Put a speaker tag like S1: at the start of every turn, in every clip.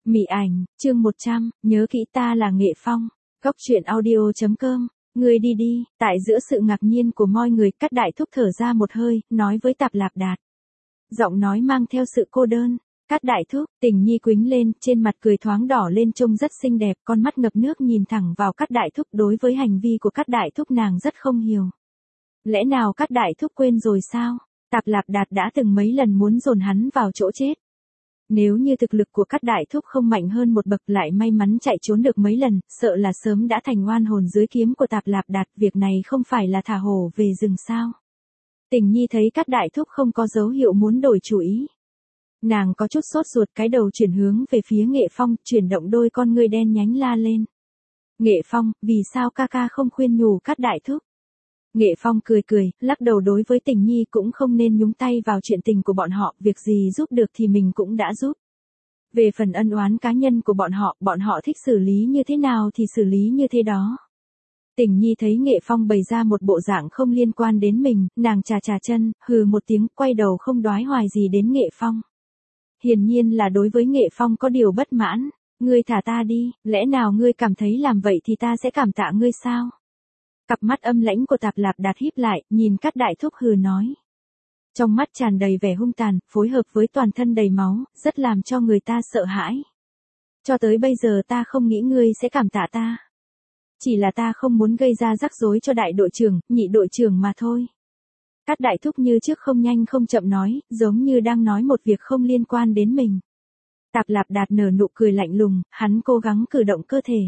S1: Mị ảnh, chương 100, nhớ kỹ ta là Nghệ Phong. Góc truyện audio.com. Ngươi đi đi. Tại giữa sự ngạc nhiên của mọi người, Cát Đại Thúc thở ra một hơi, nói với Tạp Lạp Đạt. Giọng nói mang theo sự cô đơn. Cát Đại Thúc, Tình Nhi quĩnh lên, trên mặt cười thoáng đỏ lên trông rất xinh đẹp, con mắt ngập nước nhìn thẳng vào Cát Đại Thúc. Đối với hành vi của Cát Đại Thúc nàng rất không hiểu. Lẽ nào Cát Đại Thúc quên rồi sao? Tạp Lạp Đạt đã từng mấy lần muốn dồn hắn vào chỗ chết. Nếu như thực lực của Cát Đại Thúc không mạnh hơn một bậc, lại may mắn chạy trốn được mấy lần, sợ là sớm đã thành oan hồn dưới kiếm của Tạp Lạp Đạt. Việc này không phải là thả hổ về rừng sao? Tình Nhi thấy Cát Đại Thúc không có dấu hiệu muốn đổi chủ ý. Nàng có chút sốt ruột, cái đầu chuyển hướng về phía Nghệ Phong, chuyển động đôi con ngươi đen nhánh la lên. Nghệ Phong, vì sao ca ca không khuyên nhủ Cát Đại Thúc? Nghệ Phong cười cười, lắc đầu đối với Tình Nhi cũng không nên nhúng tay vào chuyện tình của bọn họ, việc gì giúp được thì mình cũng đã giúp. Về phần ân oán cá nhân của bọn họ thích xử lý như thế nào thì xử lý như thế đó. Tình Nhi thấy Nghệ Phong bày ra một bộ dạng không liên quan đến mình, nàng chà chà chân, hừ một tiếng, quay đầu không đoái hoài gì đến Nghệ Phong. Hiển nhiên là đối với Nghệ Phong có điều bất mãn. Ngươi thả ta đi, lẽ nào ngươi cảm thấy làm vậy thì ta sẽ cảm tạ ngươi sao? Cặp mắt âm lãnh của Tạp Lạp Đạt híp lại, nhìn Cát Đại Thúc hừ nói. Trong mắt tràn đầy vẻ hung tàn, phối hợp với toàn thân đầy máu, rất làm cho người ta sợ hãi. Cho tới bây giờ ta không nghĩ ngươi sẽ cảm tạ ta. Chỉ là ta không muốn gây ra rắc rối cho đại đội trưởng, nhị đội trưởng mà thôi. Cát Đại Thúc như trước không nhanh không chậm nói, giống như đang nói một việc không liên quan đến mình. Tạp Lạp Đạt nở nụ cười lạnh lùng, hắn cố gắng cử động cơ thể.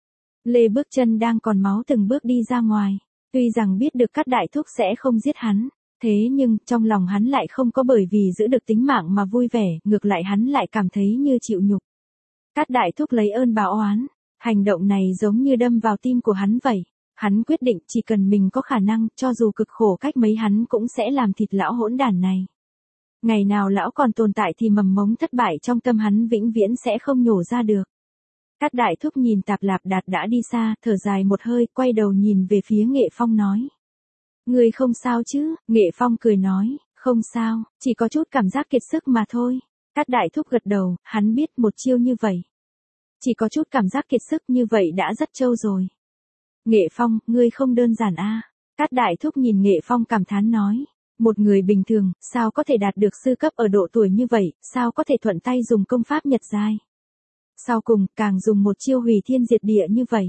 S1: Lê bước chân đang còn máu từng bước đi ra ngoài. Tuy rằng biết được Cát Đại Thúc sẽ không giết hắn, thế nhưng trong lòng hắn lại không có bởi vì giữ được tính mạng mà vui vẻ, ngược lại hắn lại cảm thấy như chịu nhục. Cát Đại Thúc lấy ơn báo oán, hành động này giống như đâm vào tim của hắn vậy. Hắn quyết định chỉ cần mình có khả năng, cho dù cực khổ cách mấy hắn cũng sẽ làm thịt lão hỗn đản này. Ngày nào lão còn tồn tại thì mầm mống thất bại trong tâm hắn vĩnh viễn sẽ không nhổ ra được. Cát Đại Thúc nhìn Tạp Lạp Đạt đã đi xa, thở dài một hơi, quay đầu nhìn về phía Nghệ Phong nói. Ngươi không sao chứ? Nghệ Phong cười nói, không sao, chỉ có chút cảm giác kiệt sức mà thôi. Cát Đại Thúc gật đầu, hắn biết một chiêu như vậy. Chỉ có chút cảm giác kiệt sức như vậy đã rất trâu rồi. Nghệ Phong, ngươi không đơn giản a. Cát Đại Thúc nhìn Nghệ Phong cảm thán nói. Một người bình thường, sao có thể đạt được sư cấp ở độ tuổi như vậy, sao có thể thuận tay dùng công pháp Nhật giai. Sau cùng, càng dùng một chiêu hủy thiên diệt địa như vậy.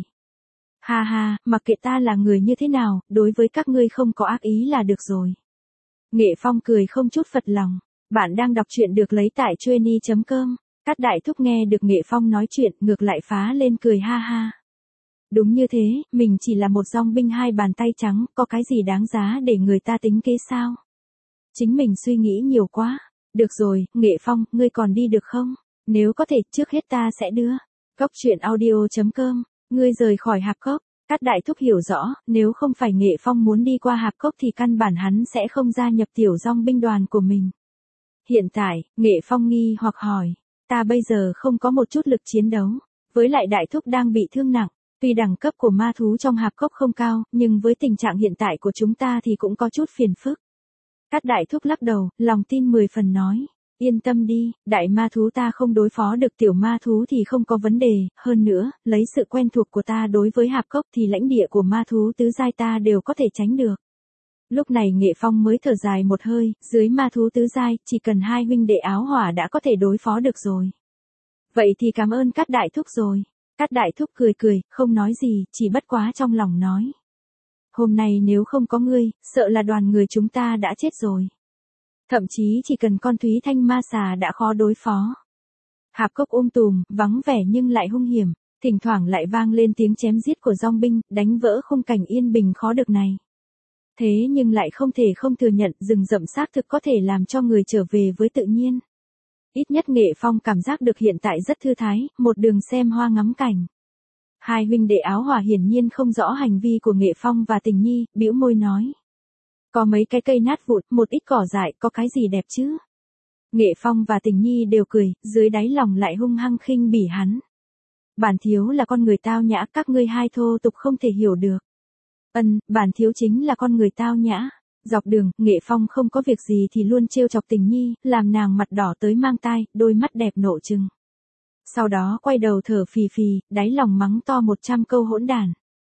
S1: Ha ha, mặc kệ ta là người như thế nào, đối với các ngươi không có ác ý là được rồi. Nghệ Phong cười không chút phật lòng. Bạn đang đọc truyện được lấy tại Chueny.com. Cát Đại Thúc nghe được Nghệ Phong nói chuyện, ngược lại phá lên cười ha ha. Đúng như thế, mình chỉ là một dong binh hai bàn tay trắng, có cái gì đáng giá để người ta tính kế sao? Chính mình suy nghĩ nhiều quá. Được rồi, Nghệ Phong, ngươi còn đi được không? Nếu có thể, trước hết ta sẽ đưa. Góc truyện audio.com. Ngươi rời khỏi Hạp Cốc. Cát Đại Thúc hiểu rõ, nếu không phải Nghệ Phong muốn đi qua Hạp Cốc thì căn bản hắn sẽ không gia nhập tiểu dong binh đoàn của mình. Hiện tại, Nghệ Phong nghi hoặc hỏi. Ta bây giờ không có một chút lực chiến đấu. Với lại Đại Thúc đang bị thương nặng. Tuy đẳng cấp của ma thú trong Hạp Cốc không cao, nhưng với tình trạng hiện tại của chúng ta thì cũng có chút phiền phức. Cát Đại Thúc lắc đầu, lòng tin 10 phần nói. Yên tâm đi, đại ma thú ta không đối phó được, tiểu ma thú thì không có vấn đề, hơn nữa, lấy sự quen thuộc của ta đối với Hạp Cốc thì lãnh địa của ma thú tứ giai ta đều có thể tránh được. Lúc này Nghệ Phong mới thở dài một hơi, dưới ma thú tứ giai, chỉ cần hai huynh đệ áo hỏa đã có thể đối phó được rồi. Vậy thì cảm ơn Cát Đại Thúc rồi. Cát Đại Thúc cười cười, không nói gì, chỉ bất quá trong lòng nói. Hôm nay nếu không có ngươi, sợ là đoàn người chúng ta đã chết rồi. Thậm chí chỉ cần con Thúy Thanh ma xà đã khó đối phó. Hạp Cốc tùm, vắng vẻ nhưng lại hung hiểm, thỉnh thoảng lại vang lên tiếng chém giết của dong binh, đánh vỡ khung cảnh yên bình khó được này. Thế nhưng lại không thể không thừa nhận, rừng rậm xác thực có thể làm cho người trở về với tự nhiên. Ít nhất Nghệ Phong cảm giác được hiện tại rất thư thái, một đường xem hoa ngắm cảnh. Hai huynh đệ áo hỏa hiển nhiên không rõ hành vi của Nghệ Phong và Tình Nhi, bĩu môi nói. Có mấy cái cây nát vụn, một ít cỏ dại, có cái gì đẹp chứ? Nghệ Phong và Tình Nhi đều cười, dưới đáy lòng lại hung hăng khinh bỉ hắn. Bản thiếu là con người tao nhã, các ngươi hai thô tục không thể hiểu được. Bản thiếu chính là con người tao nhã. Dọc đường, Nghệ Phong không có việc gì thì luôn trêu chọc Tình Nhi, làm nàng mặt đỏ tới mang tai, đôi mắt đẹp nộ trừng. Sau đó quay đầu thở phì phì, đáy lòng mắng to 100 câu hỗn đản.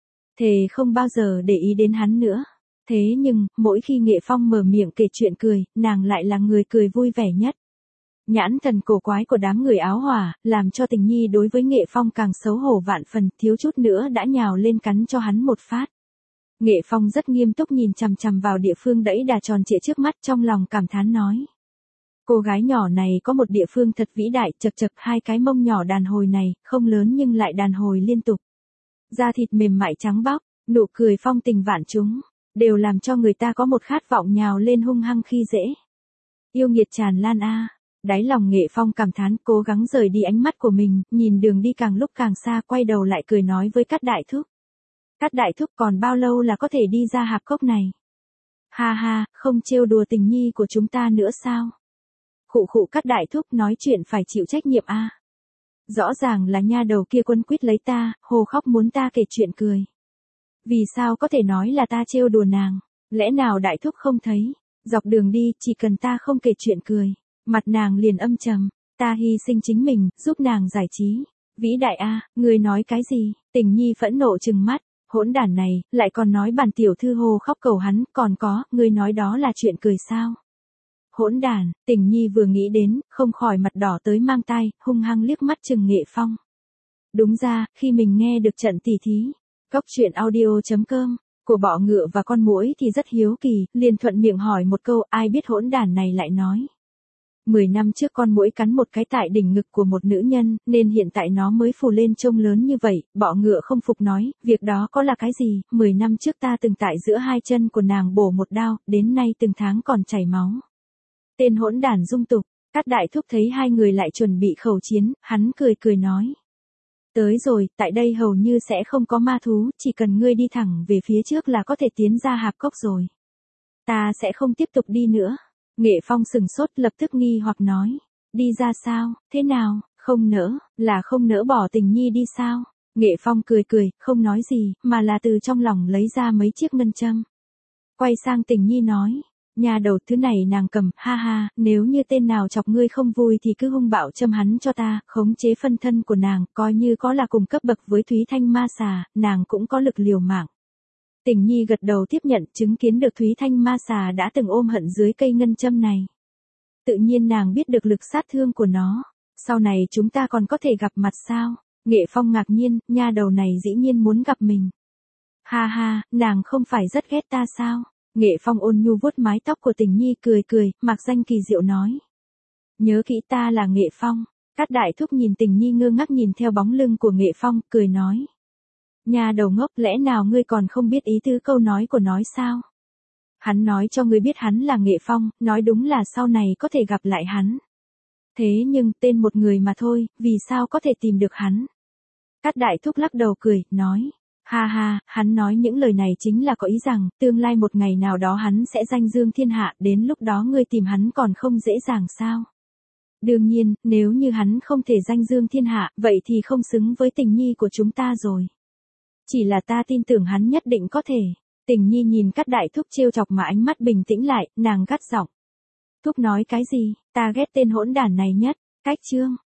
S1: Thề không bao giờ để ý đến hắn nữa. Thế nhưng, mỗi khi Nghệ Phong mở miệng kể chuyện cười, nàng lại là người cười vui vẻ nhất. Nhãn thần cổ quái của đám người áo hỏa, làm cho Tình Nhi đối với Nghệ Phong càng xấu hổ vạn phần, thiếu chút nữa đã nhào lên cắn cho hắn một phát. Nghệ Phong rất nghiêm túc nhìn chằm chằm vào địa phương đẫy đà tròn trịa trước mắt, trong lòng cảm thán nói. Cô gái nhỏ này có một địa phương thật vĩ đại, chật chật, hai cái mông nhỏ đàn hồi này, không lớn nhưng lại đàn hồi liên tục. Da thịt mềm mại trắng bóc, nụ cười phong tình vạn chúng, đều làm cho người ta có một khát vọng nhào lên hung hăng khi dễ. Yêu nghiệt tràn lan a. Đáy lòng Nghệ Phong cảm thán, cố gắng rời đi ánh mắt của mình, nhìn đường đi càng lúc càng xa, quay đầu lại cười nói với Cát Đại Thúc. Cát Đại Thúc, còn bao lâu là có thể đi ra hạp cốc này? Ha ha, không trêu đùa Tình Nhi của chúng ta nữa sao? Khụ khụ, Cát Đại Thúc nói chuyện phải chịu trách nhiệm a. Rõ ràng là nha đầu kia quấn quýt lấy ta, hồ khóc muốn ta kể chuyện cười. Vì sao có thể nói là ta trêu đùa nàng? Lẽ nào Đại Thúc không thấy? Dọc đường đi, chỉ cần ta không kể chuyện cười, mặt nàng liền âm trầm. Ta hy sinh chính mình, giúp nàng giải trí. Vĩ đại a, ngươi nói cái gì? Tình Nhi phẫn nộ trừng mắt. Hỗn đản này, lại còn nói bản tiểu thư hồ khóc cầu hắn, còn có, ngươi nói đó là chuyện cười sao? Hỗn đản, Tình Nhi vừa nghĩ đến, không khỏi mặt đỏ tới mang tai, hung hăng liếc mắt chừng Nghệ Phong. Đúng ra, khi mình nghe được trận tỉ thí, Cốc truyện audio.com, của bọ ngựa và con muỗi thì rất hiếu kỳ, liền thuận miệng hỏi một câu, ai biết hỗn đản này lại nói. 10 năm trước con muỗi cắn một cái tại đỉnh ngực của một nữ nhân, nên hiện tại nó mới phù lên trông lớn như vậy, bọ ngựa không phục nói, việc đó có là cái gì, 10 năm trước ta từng tại giữa hai chân của nàng bổ một đao, đến nay từng tháng còn chảy máu. Tên hỗn đản dung tục. Cát Đại Thúc thấy hai người lại chuẩn bị khẩu chiến, hắn cười cười nói. Tới rồi, tại đây hầu như sẽ không có ma thú, chỉ cần ngươi đi thẳng về phía trước là có thể tiến ra hạp cốc rồi. Ta sẽ không tiếp tục đi nữa. Nghệ Phong sừng sốt, lập tức nghi hoặc nói. Đi ra sao, thế nào, không nỡ, là không nỡ bỏ Tình Nhi đi sao? Nghệ Phong cười cười, không nói gì, mà là từ trong lòng lấy ra mấy chiếc ngân châm. Quay sang Tình Nhi nói. Nhà đầu, thứ này nàng cầm, ha ha, nếu như tên nào chọc ngươi không vui thì cứ hung bạo châm hắn cho ta, khống chế phân thân của nàng, coi như có là cùng cấp bậc với Thúy Thanh Ma Xà, nàng cũng có lực liều mạng. Tình Nhi gật đầu tiếp nhận, chứng kiến được Thúy Thanh Ma Xà đã từng ôm hận dưới cây ngân châm này. Tự nhiên nàng biết được lực sát thương của nó. Sau này chúng ta còn có thể gặp mặt sao? Nghệ Phong ngạc nhiên, nha đầu này dĩ nhiên muốn gặp mình. Ha ha, nàng không phải rất ghét ta sao? Nghệ Phong ôn nhu vuốt mái tóc của Tình Nhi cười cười, Mạc Danh kỳ diệu nói. Nhớ kỹ ta là Nghệ Phong. Cát Đại Thúc nhìn Tình Nhi ngơ ngác nhìn theo bóng lưng của Nghệ Phong, cười nói. Nhà đầu ngốc, lẽ nào ngươi còn không biết ý tứ câu nói của nói sao? Hắn nói cho ngươi biết hắn là Nghệ Phong, nói đúng là sau này có thể gặp lại hắn. Thế nhưng, tên một người mà thôi, vì sao có thể tìm được hắn? Cát Đại Thúc lắc đầu cười, nói. Ha ha, hắn nói những lời này chính là có ý rằng, tương lai một ngày nào đó hắn sẽ danh dương thiên hạ, đến lúc đó ngươi tìm hắn còn không dễ dàng sao? Đương nhiên, nếu như hắn không thể danh dương thiên hạ, vậy thì không xứng với Tình Nhi của chúng ta rồi. Chỉ là ta tin tưởng hắn nhất định có thể. Tình Nhi nhìn Cát Đại Thúc trêu chọc mà ánh mắt bình tĩnh lại, nàng gắt giọng. Thúc nói cái gì, ta ghét tên hỗn đản này nhất. Cách chương.